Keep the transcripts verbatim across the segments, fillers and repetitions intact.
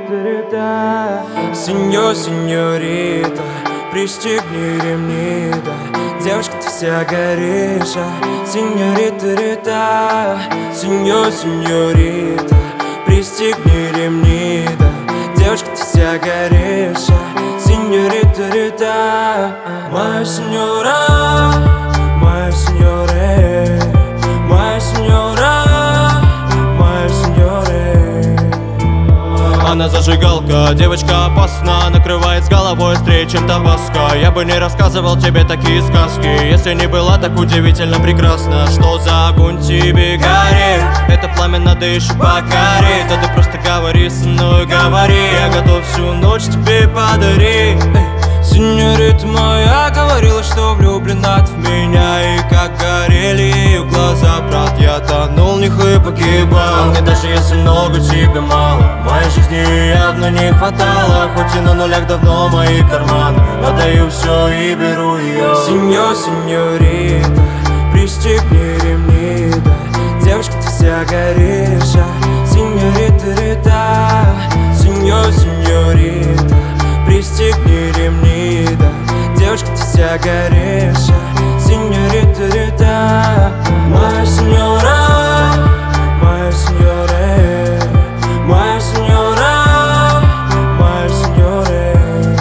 Сеньорита, сеньор, сеньорита, пристегни ремни, да. Девушка, ты вся горишь, а. Сеньорита, рита, сеньор, сеньорита, пристегни ремни, да. Девушка, ты вся горишь, а. Сеньорита, рита, моя сеньора, моя сеньоре, моя сеньора, моя сеньоре. Она зажигалка, девочка опасна, накрывает с головой острее, чем табаско. Я бы не рассказывал тебе такие сказки, если не была так удивительно прекрасна. Что за огонь тебе горит? Это пламя надо еще покорить. Да ты просто говори со мной, говори, я готов всю ночь тебе подарить. Сеньорита моя говорила, что влюблена в меня, и как горели ее глаза, брат, я тонул в них и погибал. А мне даже если много, тебе мало, моей жизни явно не хватало. Хоть и на нулях давно мои карманы, отдаю все и беру ее. Сеньор, сеньорита, пристегни ремни, да. Девушка, ты вся горишь, а. Сеньорита, рита, сеньор, сеньорита, пристегни ремни, да. Девушка, ты вся горишь, а. Сеньорита, рита, моя сеньора, моя сеньоре, моя сеньора, моя сеньоре.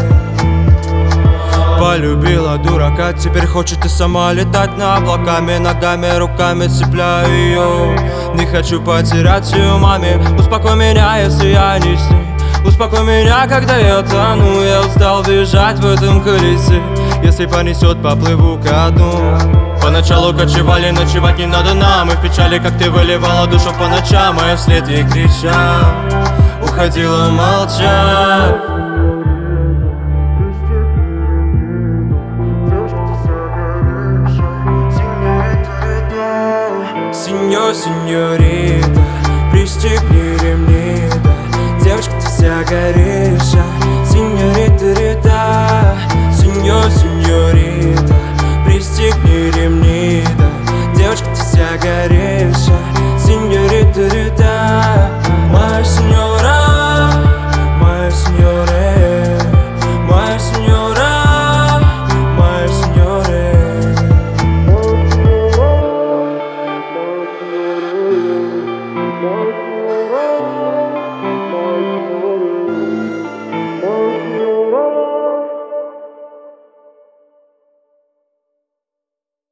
Полюбила дурака, теперь хочет и сама летать над облаками, ногами, руками цепляю ее. Не хочу потерять ее маме, успокой меня, если я не с ней. Успокой меня, когда я тону, я устал бежать в этом колесе. Если понесет, поплыву ко дну. Поначалу кочевали, ночевать не надо нам, и в печали, как ты выливала душу по ночам, а я вслед ей кричал, уходила молча. Сеньор, сеньорита, пристегни ремни, да. Девушка, ты вся горишь, а.